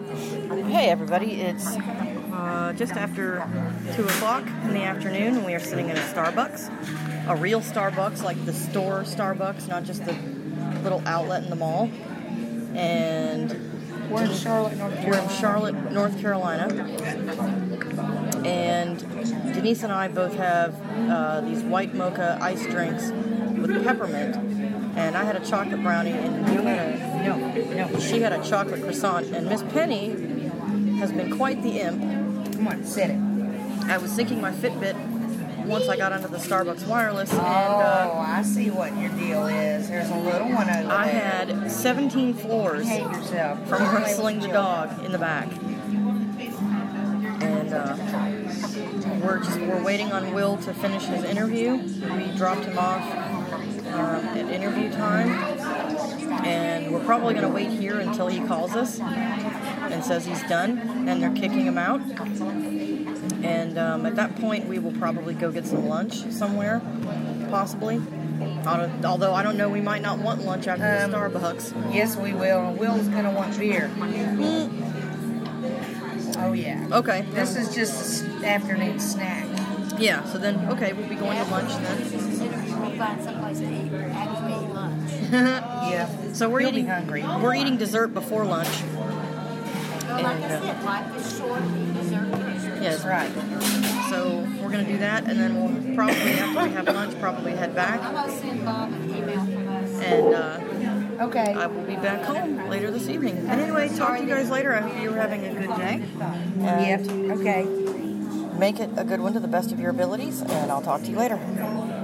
Hey everybody, it's just after 2 o'clock in the afternoon, and we are sitting in a Starbucks. A real Starbucks, like the store Starbucks, not just the little outlet in the mall. And We're in Charlotte, North Carolina. And Denise and I both have these white mocha ice drinks with peppermint. And I had a chocolate brownie, and she had a chocolate croissant. And Miss Penny has been quite the imp. Come on, sit it. I was syncing my Fitbit once I got onto the Starbucks wireless, and I see what your deal is. There's a little one over there. I had 17 floors Behave yourself. from wrestling the dog in the back. And we're waiting on Will to finish his interview. We dropped him off at interview time, and we're probably going to wait here until he calls us and says he's done, and they're kicking him out. And at that point, we will probably go get some lunch somewhere, possibly. Although I don't know, we might not want lunch after the Starbucks. Yes, we will. Will's going to want beer. Oh, yeah. Okay. This is just an afternoon snack. Yeah, so then, okay, we'll be going to lunch then. We'll find someplace to eat after we eat lunch. Yeah. So we're You'll eating be hungry. We're eating dessert before lunch. Well, like I said, life is short, eat dessert. Yes. Right. So we're going to do that, and then we'll probably, after we have lunch, probably head back. I'm going to send Bob an email from us. And Okay. I will be back home later this evening. And anyway, talk to you guys later. I hope you're having a good day. Yep. Okay. Make it a good one to the best of your abilities, and I'll talk to you later.